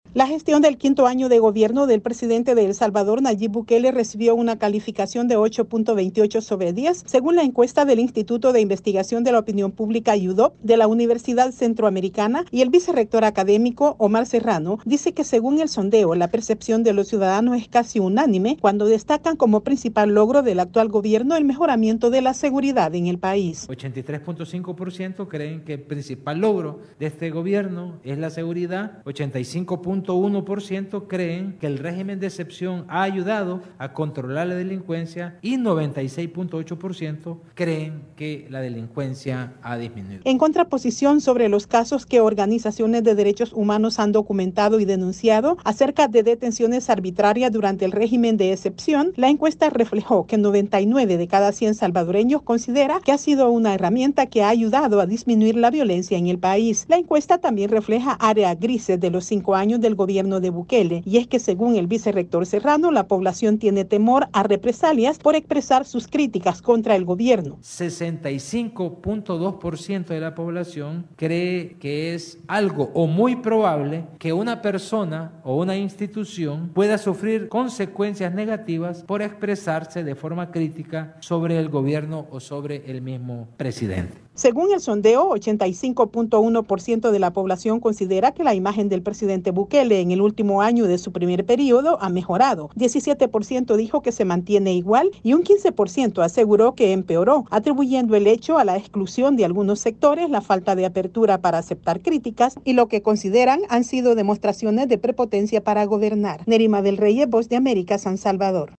La gestión del quinto año de gobierno del presidente de El Salvador, Nayib Bukele, recibió una calificación de 8.28 sobre 10, según la encuesta del Instituto de Investigación de la Opinión Pública IUDOP de la Universidad Centroamericana, y el vicerrector académico Omar Serrano dice que según el sondeo, la percepción de los ciudadanos es casi unánime cuando destacan como principal logro del actual gobierno el mejoramiento de la seguridad en el país. 83.5% creen que el principal logro de este gobierno es la seguridad, 85.1% creen que el régimen de excepción ha ayudado a controlar la delincuencia y 96.8% creen que la delincuencia ha disminuido. En contraposición sobre los casos que organizaciones de derechos humanos han documentado y denunciado acerca de detenciones arbitrarias durante el régimen de excepción, la encuesta reflejó que 99 de cada 100 salvadoreños considera que ha sido una herramienta que ha ayudado a disminuir la violencia en el país. La encuesta también refleja áreas grises de los 5 años del gobierno de Bukele, y es que según el vicerrector Serrano, la población tiene temor a represalias por expresar sus críticas contra el gobierno. 65.2% de la población cree que es algo o muy probable que una persona o una institución pueda sufrir consecuencias negativas por expresarse de forma crítica sobre el gobierno o sobre el mismo presidente. Según el sondeo, 85.1% de la población considera que la imagen del presidente Bukele en el último año de su primer periodo ha mejorado. 17% dijo que se mantiene igual y un 15% aseguró que empeoró, atribuyendo el hecho a la exclusión de algunos sectores, la falta de apertura para aceptar críticas y lo que consideran han sido demostraciones de prepotencia para gobernar. Nerima del Rey, Voz de América, San Salvador.